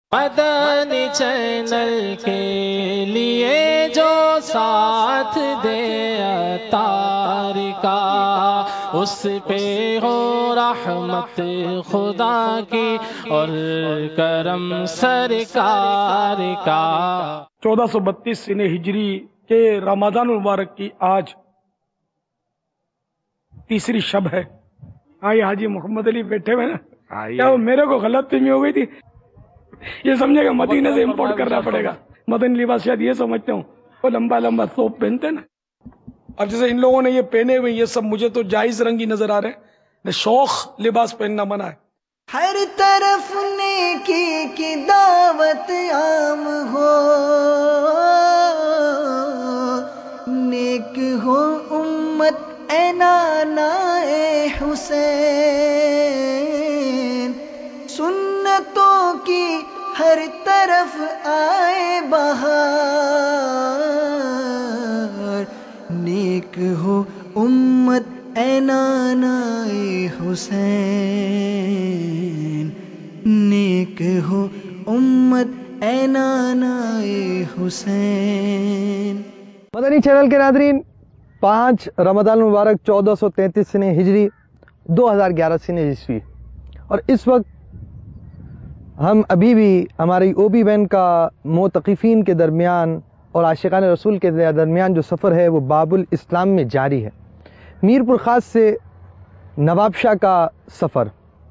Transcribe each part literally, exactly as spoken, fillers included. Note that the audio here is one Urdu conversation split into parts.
مدنی چینل کے لیے جو ساتھ دے عطار کا، اس پہ ہو رحمت خدا کی اور کرم سرکار کا۔ چودہ سو بتیس سن ہجری کے رمضان المبارک کی آج تیسری شب ہے۔ ہاں یہ حاجی محمد علی بیٹھے ہوئے نا، کیا وہ میرے کو غلط فہمی ہو گئی تھی؟ یہ سمجھے گا مدینہ سے امپورٹ کرنا پڑے گا۔ مدنی لباس شاید یہ سمجھتا ہوں وہ لمبا لمبا ثوب پہنتے نا۔ اب جیسے ان لوگوں نے یہ پہنے ہوئے، یہ سب مجھے تو جائز رنگی نظر آ رہے ہیں، شوخ لباس پہننا منع ہے۔ ہر طرف نیکی کی دعوت عام ہو، نیک ہو امت اے نانا اے حسین، سنتوں کی ہر طرف آئے بہار، نیک ہو امت اے نانا اے حسین، نیک ہو امت اے نانا اے حسین۔ مدنی چینل کے ناظرین، پانچ رمضان المبارک چودہ سو تینتیس سن ہجری دو ہزار گیارہ سن عیسوی، اور اس وقت ہم ابھی بھی ہماری او بی بین کا معتکفین کے درمیان اور عاشقان رسول کے درمیان جو سفر ہے وہ باب الاسلام میں جاری ہے۔ میر پور خاص سے نواب شاہ کا سفر۔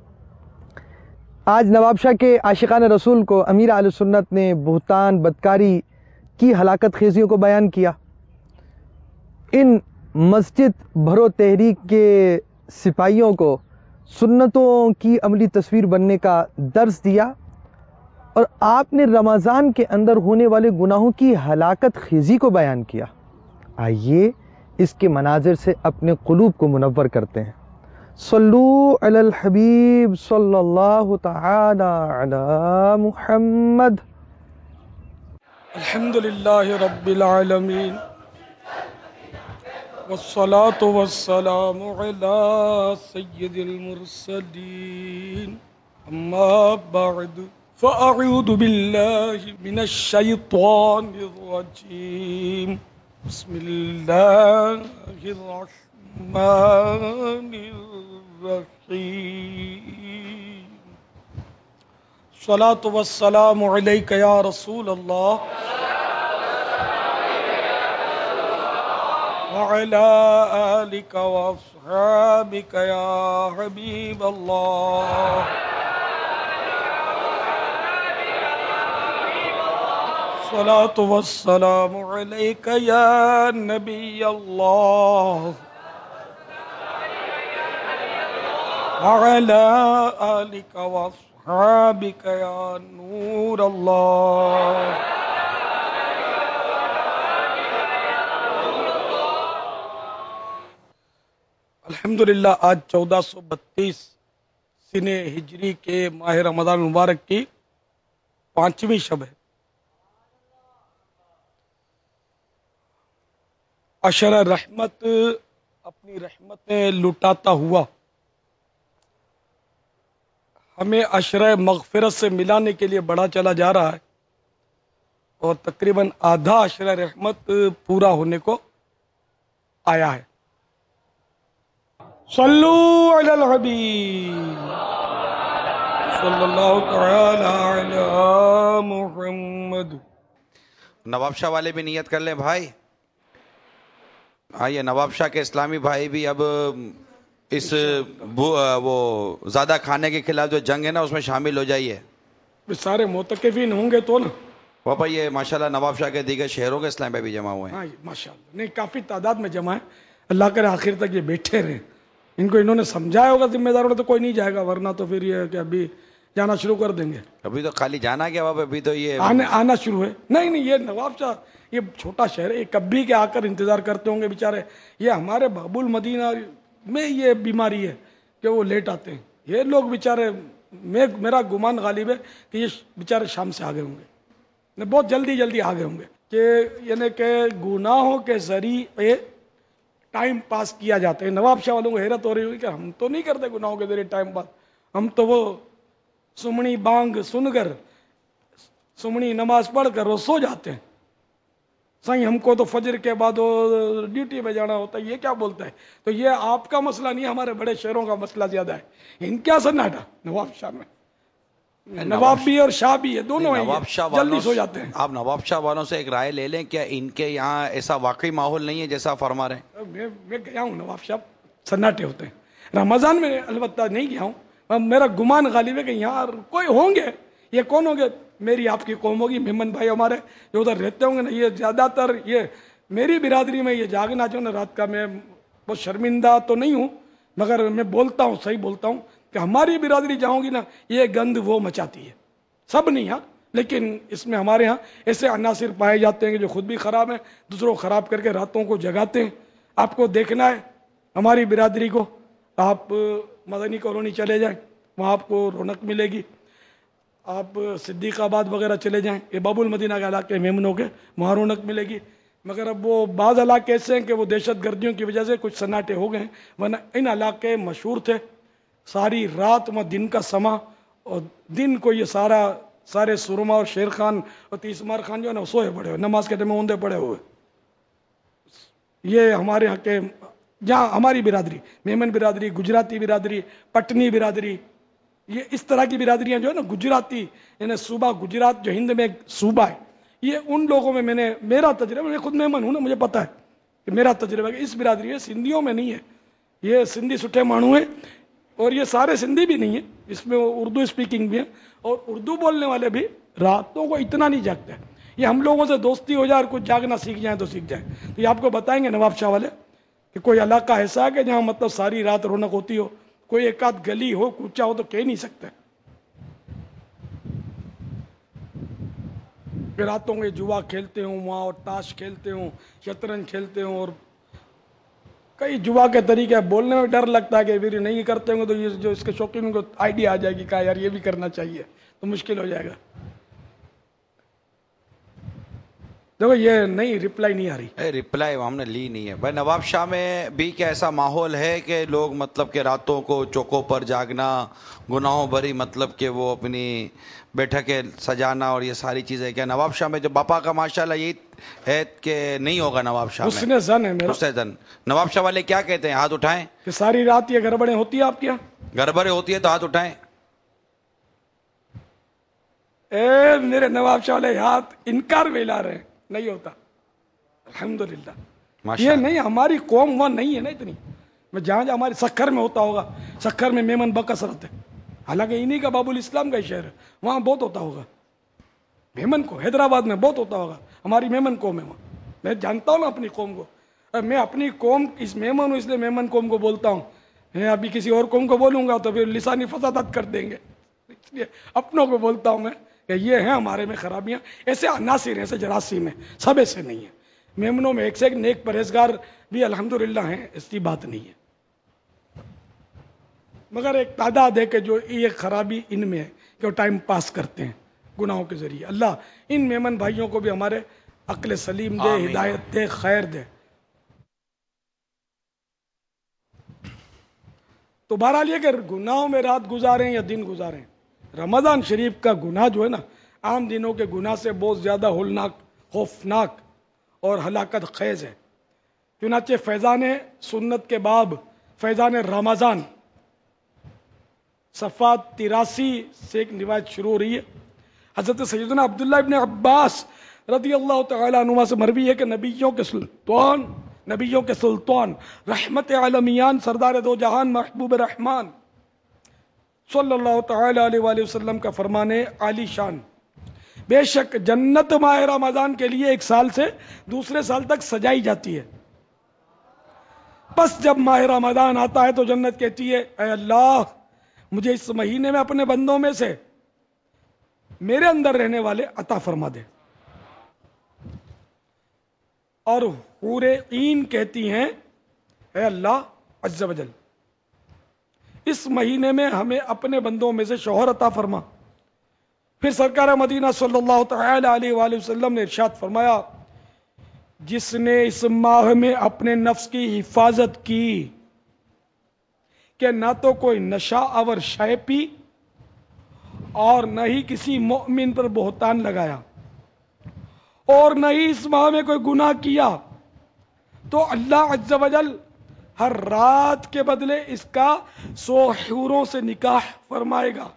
آج نواب شاہ کے عاشقان رسول کو امیر اہل سنت نے بہتان بدکاری کی ہلاکت خیزیوں کو بیان کیا، ان مسجد بھرو تحریک کے سپاہیوں کو سنتوں کی عملی تصویر بننے کا درس دیا، اور آپ نے رمضان کے اندر ہونے والے گناہوں کی ہلاکت خیزی کو بیان کیا۔ آئیے اس کے مناظر سے اپنے قلوب کو منور کرتے ہیں۔ صلو علی الحبیب صلی اللہ تعالی علی محمد۔ الحمدللہ رب العالمین، والصلاة والسلام علی سید المرسلین، اما بعد فاعوذ باللہ من الشیطان الرجیم، بسم اللہ الرحمن الرحیم، الصلاة والسلام علیک یا رسول اللہ وعلى آلك وأصحابك يا حبيب الله، الصلاة والسلام عليك يا نبي الله، وعلى آلك وأصحابك يا نور الله۔ الحمدللہ آج چودہ سو بتیس سن ہجری کے ماہ رمضان المبارک کی پانچویں شب ہے۔ عشر رحمت اپنی رحمتیں لٹاتا ہوا ہمیں عشر مغفرت سے ملانے کے لیے بڑھا چلا جا رہا ہے، اور تقریباً آدھا عشر رحمت پورا ہونے کو آیا ہے۔ صلو علی الحبیب صلی اللہ تعالی علی محمد۔ نواب شاہ والے بھی نیت کر لیں بھائی۔ آئیے نواب شاہ کے اسلامی بھائی بھی اب اس وہ زیادہ کھانے کے خلاف جو جنگ ہے نا اس میں شامل ہو جائیے۔ سارے معتکفین ہوں گے تو نا۔ پاپا یہ ماشاءاللہ نواب شاہ کے دیگر شہروں کے اسلام پہ بھی جمع ہوئے ہیں۔ ہاں ماشاءاللہ، نہیں کافی تعداد میں جمع ہے، اللہ کرے آخر تک یہ بیٹھے رہیں۔ ان کو انہوں نے سمجھایا ہوگا ذمہ داروں نے تو کوئی نہیں جائے گا، ورنہ تو پھر یہ کہ ابھی جانا شروع کر دیں گے۔ ابھی تو خالی جانا کیا بابا، ابھی تو یہ آنے آنا شروع ہے۔ نہیں نہیں، یہ نواب شاہ یہ چھوٹا شہر ہے، یہ کبھی کے آ کر انتظار کرتے ہوں گے بیچارے۔ یہ ہمارے باب المدینہ میں یہ بیماری ہے کہ وہ لیٹ آتے ہیں، یہ لوگ بیچارے، میں میرا گمان غالب ہے کہ یہ بیچارے شام سے آگے ہوں گے، بہت جلدی جلدی آگے ہوں گے، کہ یعنی کہ گناہوں کے ذریعے ٹائم پاس کیا جاتا ہے۔ نواب شاہ والوں کو حیرت ہو رہی ہوگی کہ ہم تو نہیں کرتے گناہوں کے ذریعے ٹائم پاس، ہم تو وہ سمنی بانگ سن کر सुमनी नमाज पढ़कर वो सो जाते हैं, साईं हमको तो फजर के बाद वो ड्यूटी में जाना होता है, ये क्या बोलता है। तो ये आपका मसला नहीं, हमारे बड़े शहरों का मसला ज्यादा है। इनका सन्नाटा नवाब शाह में, नवाब भी और शाह भी है, दोनों हैं, नवाब शाह जल्दी सो जाते हैं। आप नवाब शाह वालों से एक राय ले लें, क्या इनके यहाँ ऐसा वाकई माहौल नहीं है जैसा फरमा रहे हैं? मैं मैं गया हूँ नवाब शाह, सन्नाटे होते हैं। रमजान में अलबत्ता नहीं गया हूँ, मेरा गुमान गालिब है कि यहाँ कोई होंगे। ये कौन होंगे? मेरी आपकी कौम होगी, मेमन भाई हमारे जो उधर रहते होंगे ना, ये ज्यादातर ये मेरी बिरादरी में ये जागना जो ना रात का, मैं बहुत शर्मिंदा तो नहीं हूँ, मगर मैं बोलता हूँ, सही बोलता हूँ कि हमारी बिरादरी जाऊंगी ना, ये गंद वो मचाती है। सब नहीं यहाँ, लेकिन इसमें हमारे यहाँ ऐसे अनासिर पाए जाते हैं कि जो खुद भी खराब हैं, दूसरों को खराब करके रातों को जगाते हैं। आपको देखना है हमारी बिरादरी को, आप मदनी कॉलोनी चले जाएं, वहाँ आपको रौनक मिलेगी। आप सिद्दीकाबाद वगैरह चले जाएं, ये बाबुल मदीना के इलाके मेमनों के, वहाँ रौनक मिलेगी। मगर अब वो बाज़ इलाके ऐसे हैं कि वो दहशत गर्दियों की वजह से कुछ सन्नाटे हो गए, वरना इन इलाके मशहूर थे। सारी रात में दिन का समा, और दिन को ये सारा सारे सुरमा और शेर खान और तीसमार खान जो है ना सोए पड़े हुए, नमाज के टाइम में ऊंधे पड़े हुए। ये हमारे यहाँ के, जहाँ हमारी बिरादरी, मेमन बिरादरी, गुजराती बिरादरी, पटनी बिरादरी, ये इस तरह की बिरादरियां जो है ना, गुजराती यानी सूबा गुजरात जो हिंद में एक सूबा है, ये उन लोगों में मैंने, मेरा तजर्बा, मैं खुद मेमन हूं ना, मुझे पता है कि मेरा तजर्बा इस बिरादरी है, सिंधियों में नहीं है। ये सिंधी सुठे मानू है, और ये सारे सिंधी भी नहीं है, इसमें उर्दू स्पीकिंग भी है, और उर्दू बोलने वाले भी रातों को इतना नहीं जागते। ये हम लोगों से दोस्ती हो जाए और कुछ जागना सीख जाए तो सीख जाए। तो ये आपको बताएंगे नवाब शाह वाले कि कोई इलाका ऐसा है कि जहां मतलब सारी रात रौनक होती हो, कोई एक आध गली हो, कूचा हो तो कह नहीं सकते। फिर रातों में जुआ खेलते हूँ वहां, और ताश खेलते हूँ, शतरंज खेलते हूँ, और कई जुआ के तरीके। बोलने में डर लगता है कि फिर नहीं करते होंगे तो ये जो इसके शौकीन को आइडिया आ जाएगी कि यार ये भी करना चाहिए, तो मुश्किल हो जाएगा। देखो ये नहीं, रिप्लाई नहीं आ रही। रिप्लाई हमने ली नहीं है भाई। नवाब शाह में भी क्या ऐसा माहौल है कि लोग मतलब के रातों को चौकों पर जागना, गुनाहों भरी मतलब के वो अपनी बैठकें सजाना और ये सारी चीजें, क्या नवाब शाह में जो बापा का माशाल्लाह यही है कि नहीं होगा नवाब शाह में? हुस्न ज़न है मेरा। हुस्न ज़न। नवाब शाह वाले क्या कहते हैं? हाथ उठाएं कि सारी रात ये गड़बड़ें होती है आपके यहाँ? गड़बड़ें होती है तो हाथ उठाएं। ए मेरे नवाब शाह वाले हाथ इनकार में ला रहे हैं, नहीं होता अल्हम्दुलिल्लाह। ये नहीं, हमारी कौम वहां नहीं है ना इतनी। मैं जहां जहां हमारे सक्खर में होता होगा, सक्खर में मेमन बकसरत है, हालांकि इन्हीं का बाबुल इस्लाम का शहर है, वहां बहुत होता होगा मेमन को। हैदराबाद में बहुत होता होगा, हमारी मेमन कौम है वहां। मैं जानता हूं ना अपनी कौम को, मैं अपनी कौम इस मेमन हूं इसलिए मेमन कौम को बोलता हूं। मैं अभी किसी और कौम को बोलूंगा तो फिर लिसानी फसादत कर देंगे, इसलिए अपनों को बोलता हूं मैं कि ये है हमारे में खराबियां। ऐसे अनासिर हैं, ऐसे जरासीम है, सब ऐसे नहीं है। मेमनों में एक से एक नेक परहेजगार भी अल्हम्दुलिल्लाह हैं, ऐसी बात नहीं है, मगर एक तादाद है कि जो ये खराबी इनमें है कि वो टाइम पास करते हैं गुनाहों के जरिए। अल्लाह इन मेमन भाइयों को भी हमारे अक्ल सलीम दे, हिदायत दे, खैर दे। तो बहरहाल ये कि गुनाहों में रात गुजारें या दिन गुजारें, रमजान शरीफ का गुनाह जो है ना, आम दिनों के गुनाह से बहुत ज्यादा होलनाक, खौफनाक और हलाकत खेज है। चुनाचे फैजान सुन्नत के बाब, फैजान रमजान सफ़ा तिरासी से एक रिवायत शुरू हो रही है। हजरत सैयदना अब्दुल्लाह इब्न अब्बास रदी अल्लाह तआला अन्हुमा से मरवी है कि नबियों के सुल्तान, नबियों के सुल्तान, रहमत आलमियान, सरदार दो जहान, महबूब रहमान सल्लल्लाहु तआला अलैहि वसल्लम का फरमान है आली शान, बेशक जन्नत माह रमजान के लिए एक साल से दूसरे साल तक सजाई जाती है। बस जब माह रमजान आता है तो जन्नत कहती है, ऐ अल्लाह मुझे इस महीने में अपने बंदों में से मेरे अंदर रहने वाले अता फरमा दे। और हूरे ईन कहती हैं, ऐ अल्लाह अज़्ज़ वजल इस महीने में हमें अपने बंदों में से शौहर अता फरमा। फिर सरकार मदीना सल्लल्लाहु तआला अलैहि वसल्लम ने इरशाद फरमाया, जिसने इस माह में अपने नफ्स की हिफाजत की कि ना तो कोई नशा अवर शय पी اور نہ ہی کسی مومن پر بہتان لگایا اور نہ ہی اس ماہ میں کوئی گناہ کیا تو اللہ عز و جل ہر رات کے بدلے اس کا سو حوروں سے نکاح فرمائے گا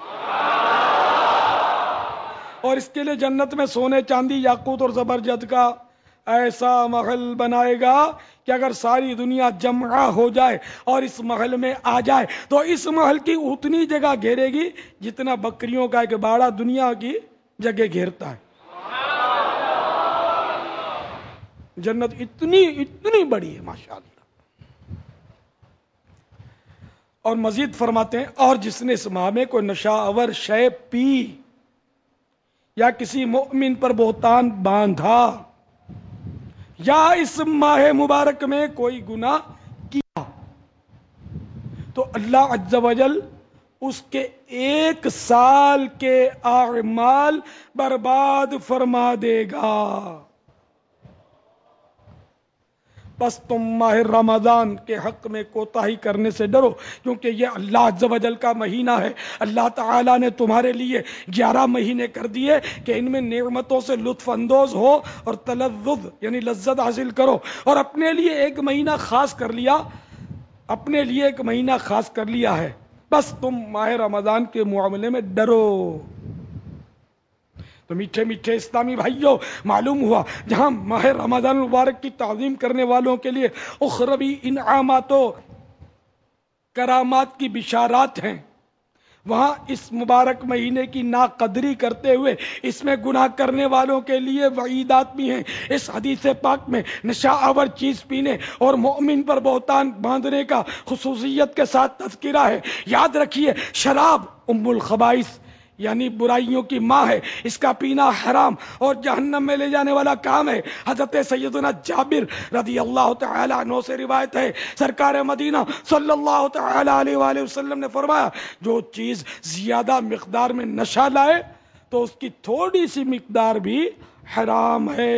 اور اس کے لیے جنت میں سونے چاندی یاقوت اور زبرجد کا ایسا محل بنائے گا کہ اگر ساری دنیا جمع ہو جائے اور اس محل میں آ جائے تو اس محل کی اتنی جگہ گھیرے گی جتنا بکریوں کا ایک باڑا دنیا کی جگہ گھیرتا ہے. جنت اتنی اتنی بڑی ہے ماشاءاللہ. اور مزید فرماتے ہیں اور جس نے اس ماہ میں کوئی نشہ آور شے پی یا کسی مومن پر بہتان باندھا یا اس ماہ مبارک میں کوئی گناہ کیا تو اللہ عز و جل اس کے ایک سال کے اعمال برباد فرما دے گا. بس تم ماہ رمضان کے حق میں کوتاہی کرنے سے ڈرو کیونکہ یہ اللہ عز و جل کا مہینہ ہے. اللہ تعالیٰ نے تمہارے لیے گیارہ مہینے کر دیے کہ ان میں نعمتوں سے لطف اندوز ہو اور تلذذ یعنی لذت حاصل کرو اور اپنے لیے ایک مہینہ خاص کر لیا اپنے لیے ایک مہینہ خاص کر لیا ہے. بس تم ماہ رمضان کے معاملے میں ڈرو. تو میٹھے میٹھے اسلامی بھائیوں معلوم ہوا جہاں ماہ رمضان المبارک کی تعظیم کرنے والوں کے لیے اخروی انعامات و کرامات کی بشارات ہیں وہاں اس مبارک مہینے کی ناقدری کرتے ہوئے اس میں گناہ کرنے والوں کے لیے وعیدات بھی ہیں. اس حدیث پاک میں نشہ آور چیز پینے اور مومن پر بہتان باندھنے کا خصوصیت کے ساتھ تذکرہ ہے. یاد رکھیے شراب ام الخبائث یعنی برائیوں کی ماں ہے. اس کا پینا حرام اور جہنم میں لے جانے والا کام ہے. حضرت سیدنا جابر رضی اللہ تعالی عنہ سے روایت ہے سرکار مدینہ صلی اللہ تعالی علیہ وآلہ وسلم نے فرمایا جو چیز زیادہ مقدار میں نشہ لائے تو اس کی تھوڑی سی مقدار بھی حرام ہے.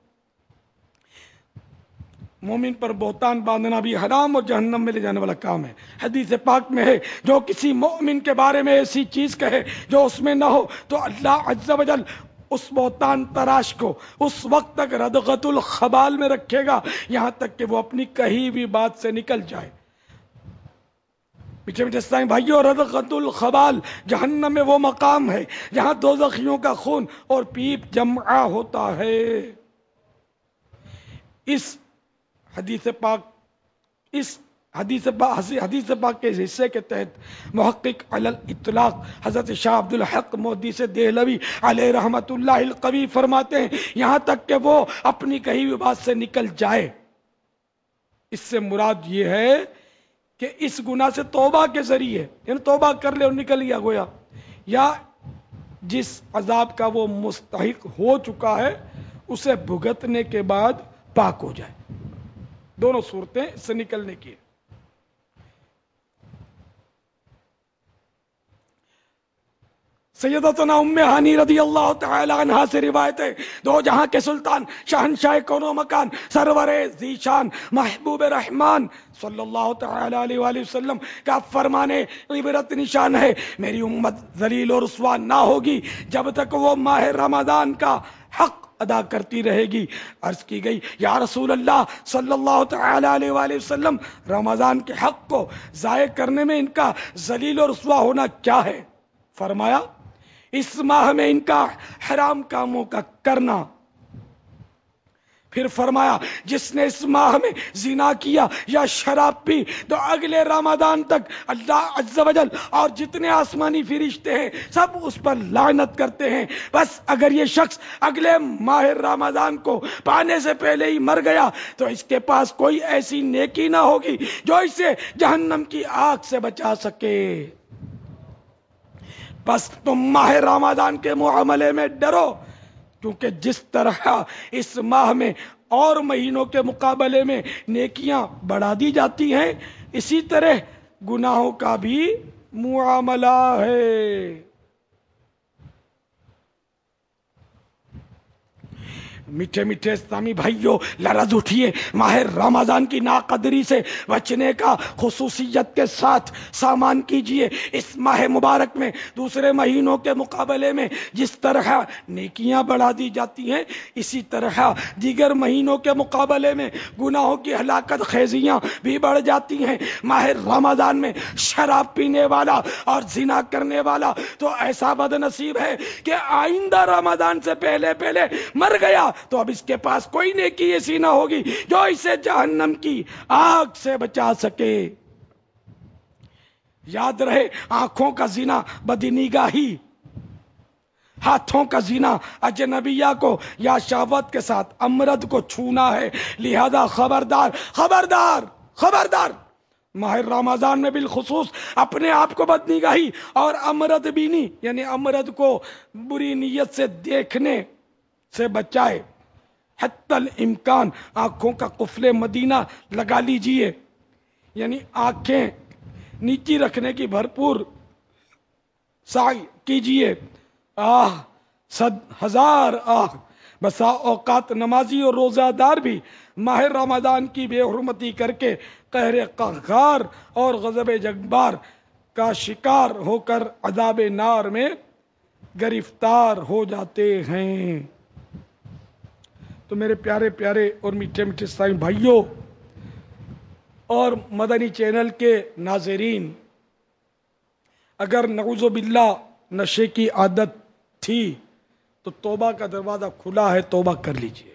مومن پر بہتان باندھنا بھی حرام اور جہنم میں لے جانے والا کام ہے. حدیث پاک میں ہے جو کسی مومن کے بارے میں ایسی چیز کہے جو اس میں نہ ہو تو اللہ عز و جل اس بہتان تراش کو اس وقت تک ردغت الخبال میں رکھے گا یہاں تک کہ وہ اپنی کہی بھی بات سے نکل جائے. پیچھے پیچھے اسلامی بھائیوں ردغت الخبال جہنم میں وہ مقام ہے جہاں دوزخیوں کا خون اور پیپ جمع ہوتا ہے. اس حدیث پاک اس حدیث پاک حدیث پاک کے حصے کے تحت محقق علی الاطلاق حضرت شاہ عبد الحق محدث دہلوی علیہ رحمت اللہ القوی فرماتے ہیں یہاں تک کہ وہ اپنی کہی ہوئی بات سے نکل جائے. اس سے مراد یہ ہے کہ اس گناہ سے توبہ کے ذریعے یعنی توبہ کر لے اور نکل گیا گویا یا جس عذاب کا وہ مستحق ہو چکا ہے اسے بھگتنے کے بعد پاک ہو جائے. دونوں صورتیں اس سے نکلنے کی. سیدتنا ام ہانی رضی اللہ تعالی عنہا سے روایت ہے دو جہاں کے سلطان شہنشاہ کون و مکان سرور ذیشان محبوب رحمان صلی اللہ تعالی علیہ وآلہ وسلم کا فرمانے عبرت نشان ہے میری امت ذلیل اور رسوا نہ ہوگی جب تک وہ ماہ رمضان کا حق ادا کرتی رہے گی. عرض کی گئی یا رسول اللہ صلی اللہ تعالی علیہ وآلہ وسلم رمضان کے حق کو ضائع کرنے میں ان کا ذلیل اور رسوا ہونا کیا ہے؟ فرمایا اس ماہ میں ان کا حرام کاموں کا کرنا. پھر فرمایا جس نے اس ماہ میں زنا کیا یا شراب پی تو اگلے رمضان تک اللہ عز و جل اور جتنے آسمانی فرشتے ہیں سب اس پر لعنت کرتے ہیں. بس اگر یہ شخص اگلے ماہ رمضان کو پانے سے پہلے ہی مر گیا تو اس کے پاس کوئی ایسی نیکی نہ ہوگی جو اسے جہنم کی آگ سے بچا سکے. بس تم ماہ رمضان کے معاملے میں ڈرو کیونکہ جس طرح اس ماہ میں اور مہینوں کے مقابلے میں نیکیاں بڑھا دی جاتی ہیں اسی طرح گناہوں کا بھی معاملہ ہے. میٹھے میٹھے اسلامی بھائیوں، لرز اٹھیے، ماہ رمضان کی ناقدری سے بچنے کا خصوصیت کے ساتھ سامان کیجئے۔ اس ماہ مبارک میں دوسرے مہینوں کے مقابلے میں جس طرح نیکیاں بڑھا دی جاتی ہیں، اسی طرح دیگر مہینوں کے مقابلے میں گناہوں کی ہلاکت خیزیاں بھی بڑھ جاتی ہیں۔ ماہ رمضان میں شراب پینے والا اور زنا کرنے والا تو ایسا بد نصیب ہے کہ آئندہ رمضان سے پہلے پہلے مر گیا تو اب اس کے پاس کوئی نیکی ایسی نہ ہوگی جو اسے جہنم کی آگ سے بچا سکے۔ یاد رہے، آنکھوں کا زنا بدنگاہی، ہاتھوں کا زنا اجنبیہ کو یا شہوت کے ساتھ امرد کو چھونا ہے، لہذا خبردار خبردار خبردار، ماہ رمضان میں بالخصوص اپنے آپ کو بدنگاہی اور امرد بینی یعنی امرد کو بری نیت سے دیکھنے سے بچائے۔ حتی الامکان آنکھوں کا قفل مدینہ لگا لیجئے، یعنی آنکھیں نیچی رکھنے کی بھرپور سعی کیجئے۔ آہ صد ہزار آہ، بسا اوقات نمازی اور روزہ دار بھی ماہ رمضان کی بے حرمتی کر کے قہر قہار اور غضب جبار کا شکار ہو کر عذاب نار میں گرفتار ہو جاتے ہیں۔ تو میرے پیارے پیارے اور میٹھے میٹھے اسلامی بھائیوں اور مدنی چینل کے ناظرین، اگر نعوذ باللہ نشے کی عادت تھی تو توبہ کا دروازہ کھلا ہے، توبہ کر لیجئے۔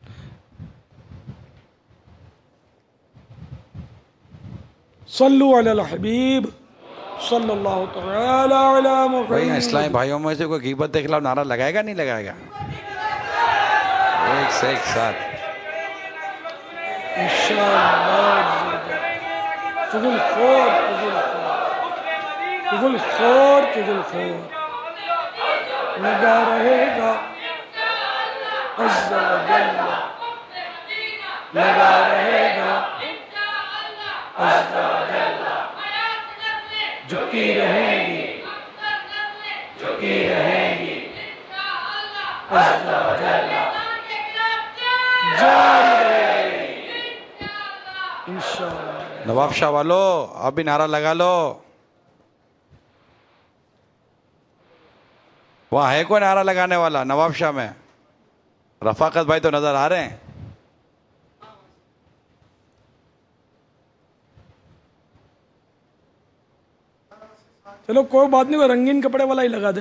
صلو علی الحبیب صلی اللہ تعالی علی محمد۔ بھائی اسلامی بھائیوں میں سے کوئی غیبت کے خلاف نعرہ لگائے گا نہیں لگائے گا؟ ایک سے ایک ساتھ انشاءاللہ چغل خور چغل خور چغل خور لگا رہے گا عز و جل، لگا رہے گا عز و جل، جھکی رہیں گی جھکی رہیں گی عز و جل، جاری رہے گی انشاءاللہ۔ نواب شاہ والو اب بھی نعرہ لگا لو۔ وہاں ہے کوئی نعرہ لگانے والا نواب شاہ میں؟ رفاقت بھائی تو نظر آ رہے ہیں۔ چلو کوئی بات نہیں، وہ رنگین کپڑے والا ہی لگا دے۔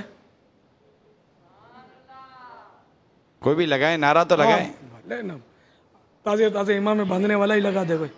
کوئی بھی لگائیں، نعرہ تو لگائیں۔ لے نا، تازے تازے امام میں باندھنے والا ہی لگا دے کوئی۔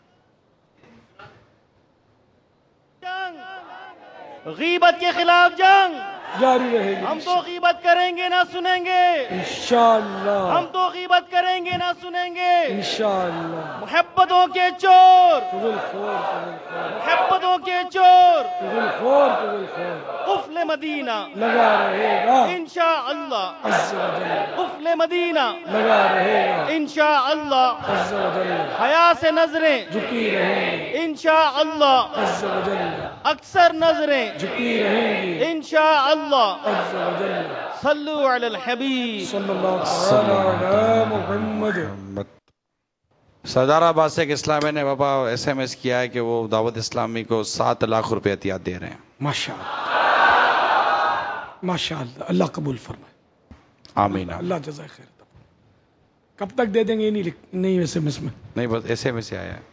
غیبت کے خلاف جنگ جاری رہے گی ہم تو غیبت کریں گے نہ سنیں گے، انشاءاللہ، ہم تو غیبت کریں گے نہ سنیں گے۔ انشاءاللہ۔ محبتوں کے چور، چغل خور چغل خور محبتوں کے چور، چغل خور چغل خور قفل مدینہ لگا رہے گا انشاءاللہ، عز و جل، قفل مدینہ لگا رہے گا انشاءاللہ، عز و جل، حیا سے نظریں جھکی رہیں گی انشاءاللہ، عز و جل، اکثر نظریں جھکی رہیں گی انشاءاللہ۔ عز و جل۔ صلو علی الحبیب صلی اللہ تعالی علی محمد۔ سردار آباد سے ایک اسلامی نے بابا ایس ایم ایس کیا ہے کہ وہ دعوت اسلامی کو سات لاکھ روپے عطیات دے رہے ہیں۔ ماشاء اللہ ماشاء اللہ، اللہ قبول فرمائے، آمین۔ اللہ جزائے خیر۔ کب تک دے دیں گے؟ یہ نہیں لکھ- نہیں ایس ایم ایس میں، نہیں بس ایس ایم ایس سے آیا ہے۔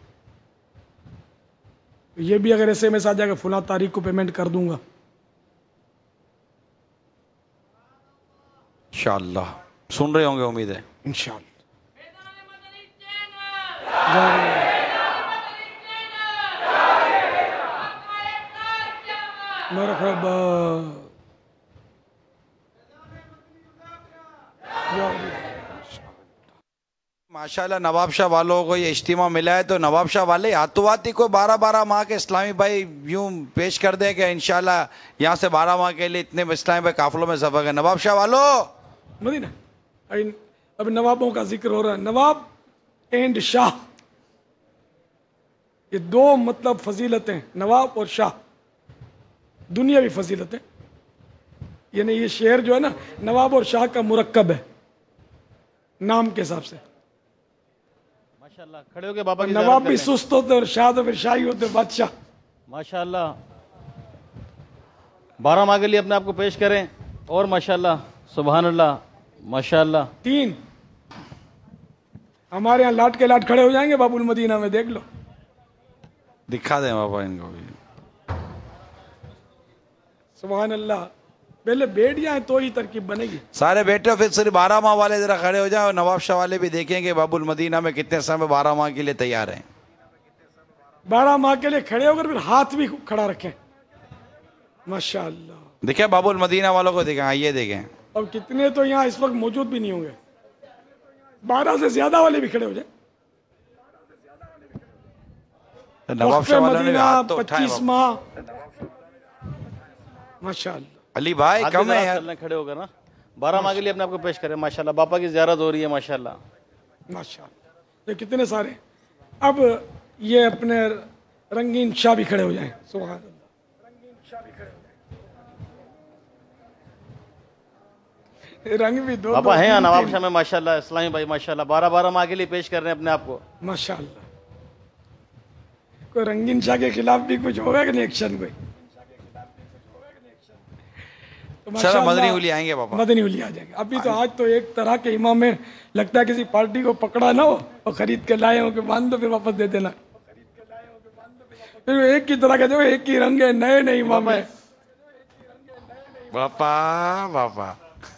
یہ بھی اگر ایس ایم ایس آ جائے گا فلاں تاریخ کو پیمنٹ کر دوں گا، انشاءاللہ سن رہے ہوں گے امید ہے۔ انشاءاللہ۔ مرحبا ماشاءاللہ نواب شاہ والوں کو یہ اجتماع ملا ہے تو نواب شاہ والے ہاتھوں ہاتھ ہی کوئی بارہ بارہ ماہ کے اسلامی بھائی یوں پیش کر دیں کہ انشاءاللہ یہاں سے بارہ ماہ کے لیے اتنے اسلامی بھائی قافلوں میں سفر ہے۔ نواب شاہ والوں مدینہ، اب نوابوں کا ذکر ہو رہا ہے، نواب اینڈ شاہ، یہ دو مطلب فضیلتیں، نواب اور شاہ، دنیاوی فضیلتیں، یعنی یہ شعر جو ہے نا نواب اور شاہ کا مرکب ہے۔ नाम के हिसाब से। माशाल्लाह, खड़े होके बाबा की नवाब ज़ियारत भी कर लें। सुस्त होते और शाह तो फिर शाही होते बादशाह। माशाल्लाह, बारह माह के लिए अपने आप को पेश करें। और माशाल्लाह, सुभान अल्लाह, माशाल्लाह। तीन हमारे यहाँ लाट के लाट खड़े हो जाएंगे बाबुल मदीना में, देख लो। दिखा दें बाबा इनको भी। सुभान अल्लाह, पहले बैठ जाए तो ही तरकीब बनेगी। सारे बैठे हो, फिर सिर्फ बारह माह वाले जरा खड़े हो जाए और नवाब शाह वाले भी देखेंगे बाबुल मदीना में कितने समय बारह माह के लिए तैयार हैं। बारह माह के लिए खड़े होकर फिर हाथ भी खड़ा रखें। माशाअल्लाह। देखें बाबुल मदीना वालों को देखें, आइए देखें। और कितने तो यहाँ इस वक्त मौजूद भी नहीं होंगे, बारह से ज्यादा वाले भी खड़े हो जाए। नवाब शाह वालों ने भी हाथ तो उठाए पच्चीस बाबा। माह माशाअल्लाह। अली भाई आगे कम जरा है यार। चलने खड़े होकर ना, बारह माह के लिए अपने आप को पेश करें। माशाल्लाह, बापा की ज़ियारत हो रही है। माशाल्लाह, माशाअल्लाह, ये कितने सारे। अब ये अपने रंगीन शाह भी खड़े हो जाएं। सुभान अल्लाह, रंगीन शाह भी खड़े हो जाएं। रंग भी दो बापा दो, हैं तीन, नवाब तीन। शाह में माशाल्लाह। इस्लामी भाई माशाल्लाह, बारह बारह माह के लिए पेश कर रहे हैं अपने आप को। माशाअल्लाह। कोई रंगीन शाह के खिलाफ भी कुछ होगा कि नहीं एक्शन कोई? तो चलो माशाअल्लाह, मदनी उली आएंगे बाबा। मदनी उली आ जाएंगे। अभी तो आज तो एक तरह के इमाम में लगता है किसी पार्टी को पकड़ा ना हो और खरीद के लाए हो कि बांध दो फिर वापस दे देना। फिर एक की तरह कहते हो एक ही रंग है, नए नए इमाम है। बापा बापा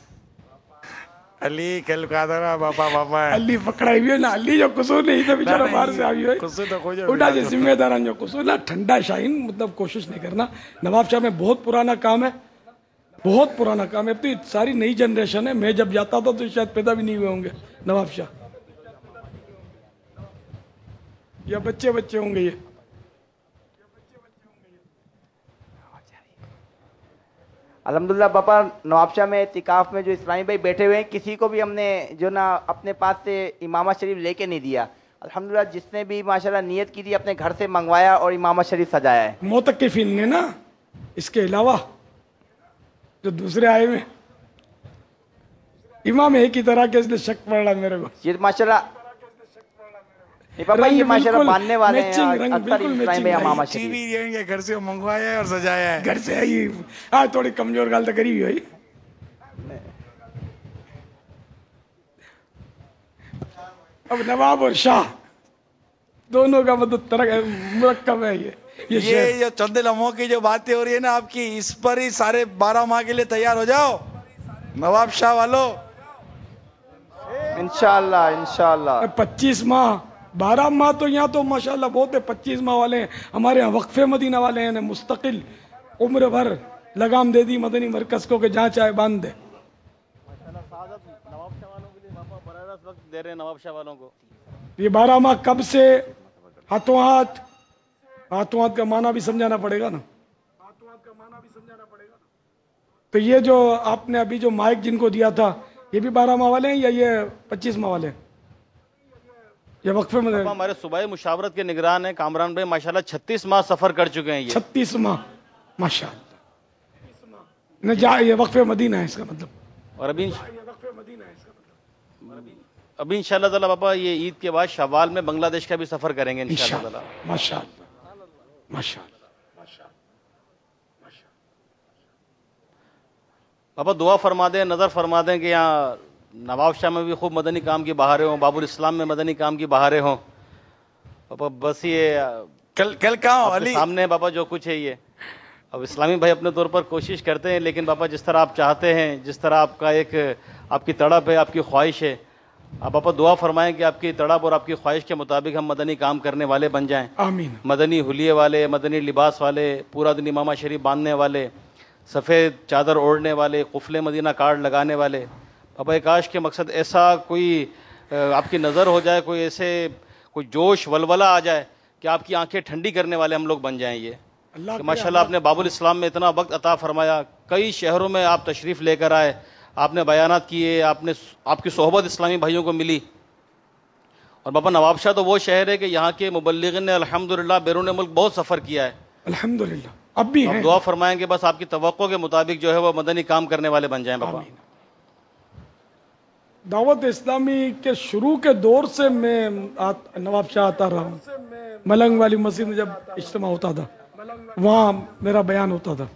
अली कल का था बापा बापा अली पकड़ा हुई है ना, अली जो कसूर नहीं था बेचारा बाहर से आई हुई कसूर तो कोई है। जो उठा जो जिम्मेदार जो कसूर ना, ठंडा शाहीन मतलब कोशिश नहीं करना। नवाब शाह में बहुत पुराना काम है, बहुत पुराना काम है। अब तो ये सारी नई जनरेशन है। मैं जब जाता था तो शायद पैदा भी नहीं हुए होंगे नवाब शाह, या बच्चे बच्चे होंगे ये। अल्हम्दुलिल्लाह पापा, नवाबशाह में इतिकाफ में जो इस्लामी भाई बैठे हुए हैं, किसी को भी हमने जो ना अपने पास से इमामा शरीफ लेके नहीं दिया। अल्हम्दुलिल्लाह जिसने भी माशाल्लाह नियत की थी अपने घर से मंगवाया और इमामा शरीफ सजाया है। मोतक्किफिन ने ना, इसके अलावा जो दूसरे आए हुए इमाम एक ही तरह के, इसलिए शक पड़ रहा है मेरे को। ये माशाल्लाह ये पापा ये रंग माशाल्लाह बिल्कुल बांधने वाले मैचिंग, हैं रंग अक्सर बिल्कुल इस्लामी मैचिंग भाई है। इमामा टीवी शरीफ। देंगे घर से मंगवाया है और सजाया है। घर से आई आज थोड़ी कमजोर गाल तो करी हुई है। अब नवाब और शाह दोनों का मतलब तरह मुरक्कब है ये ये, ये शेर। जो चंद लम्हों की जो बातें हो रही है ना आपकी, इस पर ही सारे बारह माह के लिए तैयार हो जाओ नवाब शाह वालों। इंशाअल्लाह इंशाअल्लाह। पच्चीस माह बारह माह तो यहाँ तो माशाल्लाह बहुत है। पच्चीस माह वाले हैं हमारे यहाँ, वक्फे मदीना वाले हैं, मुस्तकिल उम्र भर लगाम दे दी मदनी मरकज को कि जहाँ चाहे बांध दे। नवाब शाह वालों के लिए बापा बराह रास्त वक्त दे रहे हैं नवाब शाह वालों को। ये बारह माह कब से? हाथों हाथ, हाथों हाथ का माना भी समझाना पड़ेगा ना, हाथों हाथ का माना भी समझाना पड़ेगा। तो ये जो आपने अभी जो माइक जिनको दिया था, ये भी बारह माह वाले हैं या ये पच्चीस माह वाले हैं? ये वक्फे में पापा हमारे सूबाई मुशावरत के निगरान है कामरान भाई, माशाल्लाह छत्तीस माह सफर कर चुके हैं ये। छत्तीस माह माशाल्लाह। न जा ये वक्फे मदीना है इसका मतलब। और अभी अभी इंशाल्लाह ताला पापा ये ईद के बाद शवाल में बांग्लादेश का भी सफर करेंगे इंशाल्लाह ताला। माशाल्लाह माशाल्लाह। पापा दुआ फरमा दें, नजर फरमा दें कि यहाँ नवाब शाह में भी खूब मदनी काम की बहारें हों, बाबुल इस्लाम में मदनी काम की बहारें हों। पापा बस ये कल कल कहाँ हो आपके अली? सामने है पापा जो कुछ है ये। अब इस्लामी भाई अपने तौर पर कोशिश करते हैं, लेकिन पापा जिस तरह आप चाहते हैं, जिस तरह आपका एक आपकी तड़प है, आपकी ख्वाहिश है, आप पापा दुआ फरमाएं कि आपकी तड़प और आपकी ख्वाहिश के मुताबिक हम मदनी काम करने वाले बन जाएं। आमीन। मदनी हुलिये वाले, मदनी लिबास वाले, पूरा दिन इमामा शरीफ बांधने वाले, सफ़ेद चादर ओढ़ने वाले, कुफले मदीना कार्ड लगाने वाले। पापा एक काश के मकसद ऐसा कोई आपकी नज़र हो जाए, कोई ऐसे कोई जोश वलवला आ जाए कि आपकी आंखें ठंडी करने वाले हम लोग बन जाएं। ये कि माशाल्लाह आपने बाबुल इस्लाम में इतना वक्त अता फरमाया, कई शहरों में आप तशरीफ़ लेकर आए, आपने बयानात किए, आपने आपकी सोहबत इस्लामी भाइयों को मिली। और बाबा नवाबशाह तो वो शहर है कि यहाँ के मुबल्लिगीन ने अल्हम्दुलिल्लाह बैरून मुल्क बहुत सफ़र किया है। अल्हम्दुलिल्लाह अब भी आप है। दुआ फरमाएंगे बस आपकी तवक्को के मुताबिक जो है वो मदनी काम करने वाले बन जाएं बाबा। دعوت اسلامی کے شروع کے دور سے میں نواب شاہ آتا رہا ہوں. ملنگ والی مسجد میں جب اجتماع ہوتا تھا وہاں میرا بیان ہوتا تھا.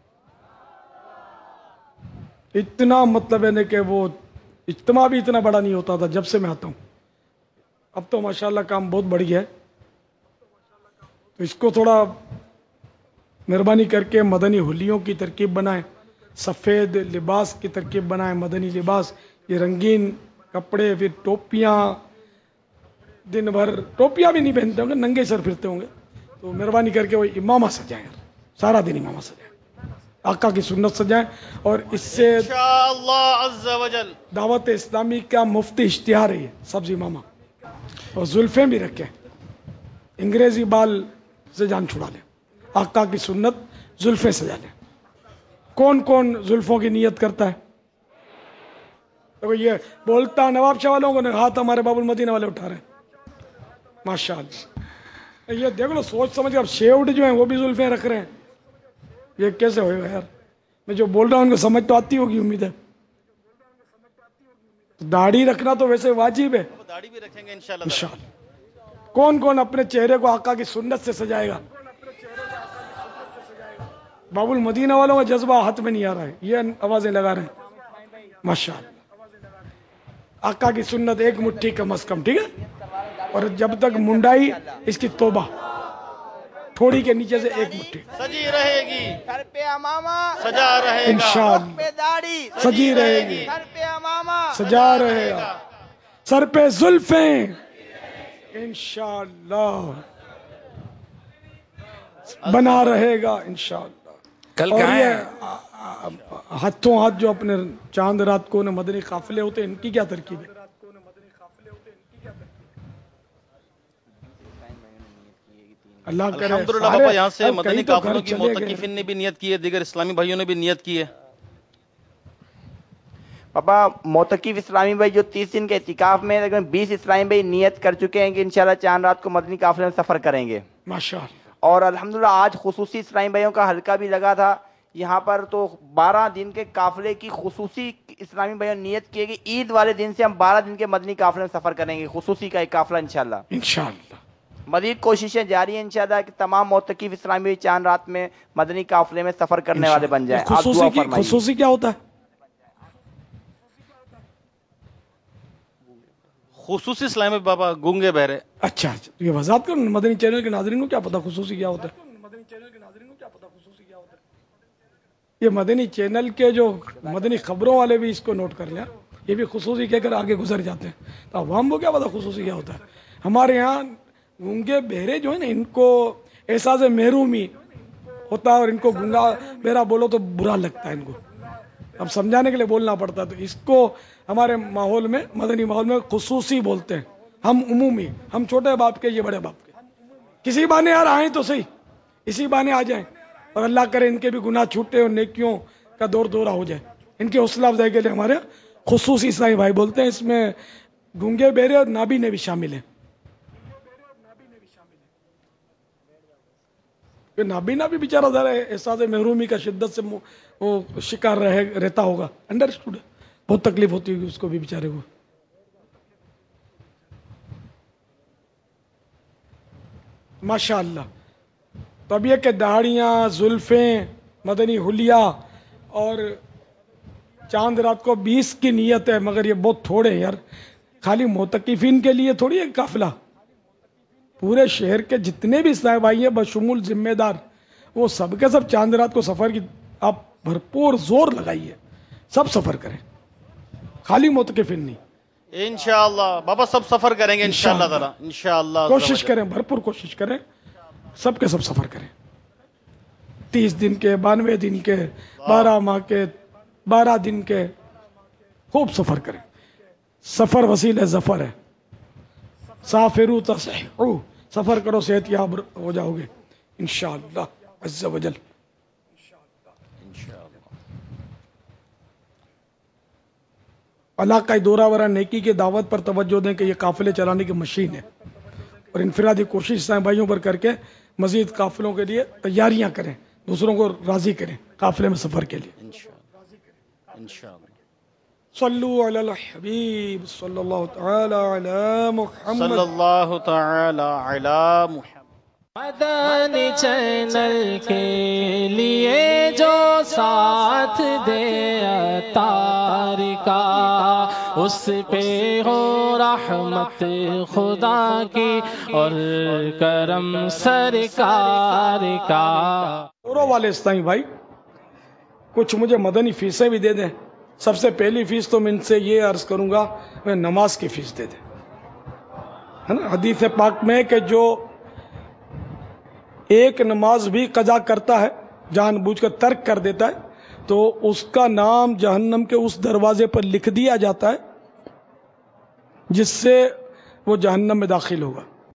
اتنا مطلب ہے کہ وہ اجتماع بھی اتنا بڑا نہیں ہوتا تھا جب سے میں آتا ہوں. اب تو ماشاءاللہ کام بہت بڑھ گیا ہے. تو اس کو تھوڑا مہربانی کر کے مدنی ہولیوں کی ترکیب بنائیں, سفید لباس کی ترکیب بنائیں, مدنی لباس, یہ رنگین کپڑے, پھر ٹوپیاں, دن بھر ٹوپیاں بھی نہیں پہنتے ہوں گے, ننگے سر پھرتے ہوں گے. تو مہربانی کر کے وہ امامہ سجائیں, سارا دن امامہ سجائیں, آقا کی سنت سجائیں. اور اس سے انشاءاللہ عز و جل دعوت اسلامی کا مفتی اشتہار ہے یہ سبز امامہ. اور زلفیں بھی رکھیں, انگریزی بال سے جان چھڑا لیں, آقا کی سنت زلفیں سجا لیں. کون کون زلفوں کی نیت کرتا ہے؟ تو یہ بولتا نواب شاہ والوں کو نے ہاتھ ہمارے باب المدینہ والے اٹھا رہے ہیں ماشاءاللہ. یہ دیکھ لو سوچ سمجھ کے. اب شیوڈ جو ہیں وہ بھی زلفیں رکھ رہے ہیں, یہ کیسے ہوئے گا یار؟ میں جو بول رہا ہوں ان کو سمجھ تو آتی ہوگی امید ہے. داڑھی رکھنا تو ویسے واجب ہے, داڑھی بھی رکھیں گے انشاءاللہ. انشاءاللہ. کون کون اپنے چہرے کو آقا کی سنت سے سجائے گا؟ باب المدینہ والوں کا جذبہ ہاتھ میں نہیں آ رہا ہے, یہ آوازیں لگا رہے ہیں ماشاءاللہ. آقا کی سنت ایک مٹھی کم از کم, ٹھیک ہے. اور جب تک منڈائی اس کی توبہ, تھوڑی کے نیچے سے ایک مٹھی سجی رہے گی, سر پہ امامہ سجا رہے گا, انشاءاللہ. پہ داڑھی سجی رہے گی, سر پہ امامہ سجا رہے گا, سر پہ زلفیں انشاءاللہ بنا رہے گا انشاءاللہ. کل اور کہاں ہے؟ یہ ہاتھوں ہاتھ جو اپنے چاند رات کو مدنی قافلے ہوتے ہیں, ان کی کیا ترکیب ہے؟ اللہ کرے الحمدللہ سارے- باپا یہاں سے اب مدنی کہیں تو گھر قافلوں کی چلے گئے. معتکفین نے بھی نیت کی ہے, دیگر اسلامی بھائیوں نے بھی نیت کی ہے. پاپا موتقیف اسلامی بھائی جو تیس دن کے اعتکاف میں تقریباً بیس اسلامی بھائی نیت کر چکے ہیں کہ انشاءاللہ چاند رات کو مدنی قافلے میں سفر کریں گے. ماشاءاللہ. اور الحمدللہ آج خصوصی اسلامی بھائیوں کا حلقہ بھی لگا تھا یہاں پر. تو بارہ دن کے قافلے کی خصوصی اسلامی بھائیوں نے نیت کی ہے کہ عید والے دن سے ہم بارہ دن کے مدنی قافلے میں سفر کریں گے, خصوصی کا ایک قافلہ انشاءاللہ. انشاءاللہ. مزید کوششیں جاری ہیں انشاءاللہ کہ تمام موتقیف اسلامی بھائی چاند رات میں مدنی قافلے میں سفر کرنے والے بن جائیں. آپ خصوصی دعا کی فرمائیے. خصوصی کیا ہوتا ہے؟ خصوصی اسلامی بابا گونگے بہرے. اچھا اچھا, یہ وضاحت کرو, مدنی چینل کے ناظرین کو کیا پتا خصوصی کیا ہوتا ہے؟ یہ مدنی چینل کے جو مدنی خبروں والے بھی اس کو نوٹ کر لیں, یہ بھی خصوصی کہہ کر آگے گزر جاتے ہیں. تو عوام کو کیا پتا خصوصی کیا ہوتا ہے؟ ہمارے یہاں گونگے بہرے جو ہے نا, ان کو احساس محرومی ہوتا ہے, اور ان کو گونگا بہرا بولو تو برا لگتا ہے ان کو. اب سمجھانے کے لیے بولنا پڑتا ہے. تو اس کو ہمارے ماحول میں, مدنی ماحول میں خصوصی بولتے ہیں. ہم عمومی, ہم چھوٹے باپ کے, یہ بڑے باپ کے. کسی بہانے یار آئیں تو صحیح, اسی بہانے آ جائیں, اور اللہ کرے ان کے بھی گناہ چھوٹے اور نیکیوں کا دور دورہ ہو جائے. ان کی حوصلہ افزائی کے لیے ہمارے خصوصی اسلامی بھائی بولتے ہیں. اس میں گونگے بہرے اور نابینے بھی شامل ہیں. نابینا بھی بیچارہ ذرا احساس محرومی کا شدت سے وہ شکار رہے رہتا ہوگا, انڈرسٹوڈ, بہت تکلیف ہوتی ہوگی اس کو بھی بیچارے کو. ماشاء اللہ. تو اب یہ کہ داڑیاں, زلفیں, مدنی حلیہ اور چاند رات کو بیس کی نیت ہے, مگر یہ بہت تھوڑے ہیں یار. خالی معتکفین کے لیے تھوڑی ہے قافلہ, پورے شہر کے جتنے بھی اسلامی بھائی ہیں بشمول ذمہ دار, وہ سب کے سب چاند رات کو سفر کی آپ بھرپور زور لگائیے, سب سفر کریں, خالی معتکفین نہیں. انشاءاللہ بابا سب سفر کریں گے انشاءاللہ تعالی, انشاءاللہ. کوشش کریں, بھرپور کوشش کریں, سب کے سب سفر کریں. تیس دن کے, بانوے دن کے, بارہ ماہ کے, بارہ دن کے, خوب سفر کریں. سفر وسیلہ ظفر ہے. سافروا تصحوا, سفر کرو صحت یاب ہو جاؤ گے انشاءاللہ عز و جل. علاقائی دورہ ورہ نیکی کی دعوت پر توجہ دیں کہ یہ قافلے چلانے کی مشین ہے, اور انفرادی کوشش اسلامی بھائیوں پر کر کے مزید قافلوں کے لیے تیاریاں کریں, دوسروں کو راضی کریں قافلے میں سفر کے لیے. انشاءاللہ. صلو علی الحبیب صلی اللہ تعالی علی محمد صلی اللہ تعالی علی محمد. مدنی چینل کے لیے جو ساتھ دے عطار کا اس پہ ہو رحمت خدا کی اور کرم سرکار کا. اوروں والے استائی بھائی کچھ مجھے مدنی فیسیں بھی دے دیں. سب سے پہلی فیس تو میں ان سے یہ عرض کروں گا میں نماز کی فیس دے دیں. ہے نا حدیث پاک میں کہ جو ایک نماز بھی قضا کرتا ہے جان بوجھ کر ترک کر دیتا ہے تو اس کا نام جہنم کے اس دروازے پر لکھ دیا جاتا ہے جس سے وہ جہنم میں داخل ہوگا.